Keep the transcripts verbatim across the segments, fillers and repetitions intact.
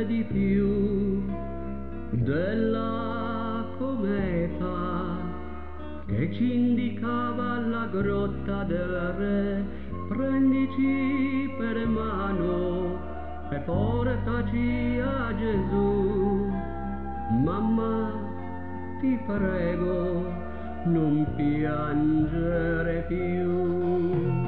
di più della cometa che ci indicava la grotta del re. Prendici per mano e portaci a Gesù. Mamma, ti prego, non piangere più.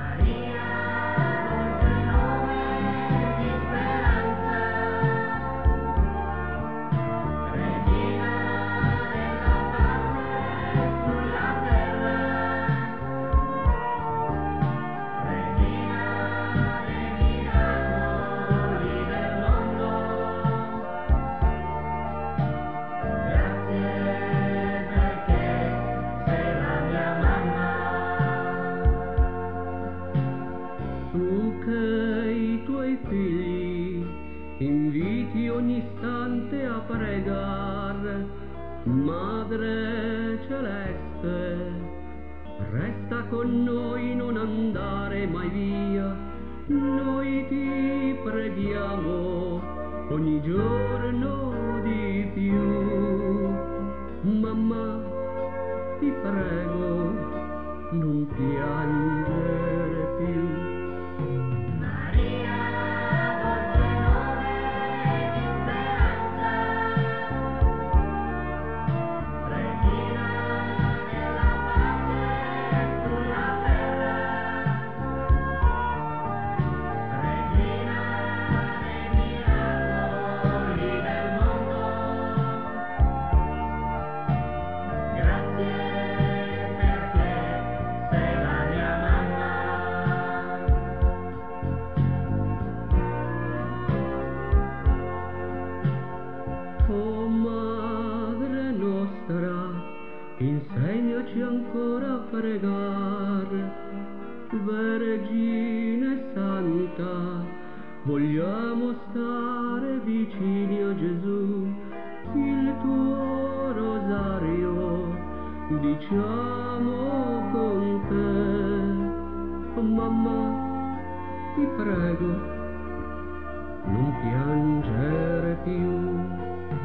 Tu che i tuoi figli inviti ogni istante a pregar, Madre Celeste, resta con noi, non andare mai via. Noi ti preghiamo ogni giorno di più. Mamma, ti prego, non piangere più. Oh Madre nostra, insegnaci ancora a pregar. Vergine Santa, vogliamo stare vicini a Gesù. Il tuo rosario diciamo con te. Oh mamma, ti prego, non piangere più.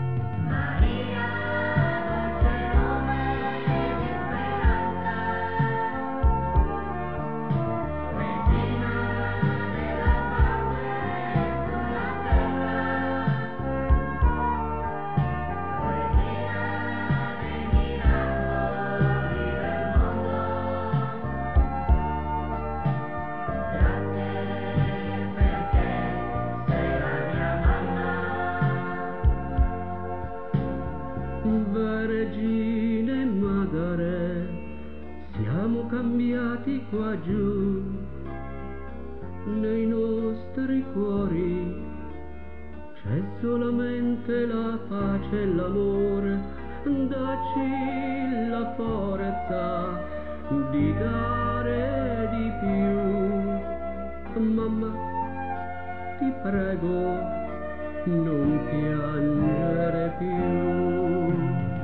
Vergine Madre, siamo cambiati qua giù, nei nostri cuori c'è solamente la pace e l'amore. Dacci la forza di dare di più. Mamma, ti prego, non piangere più.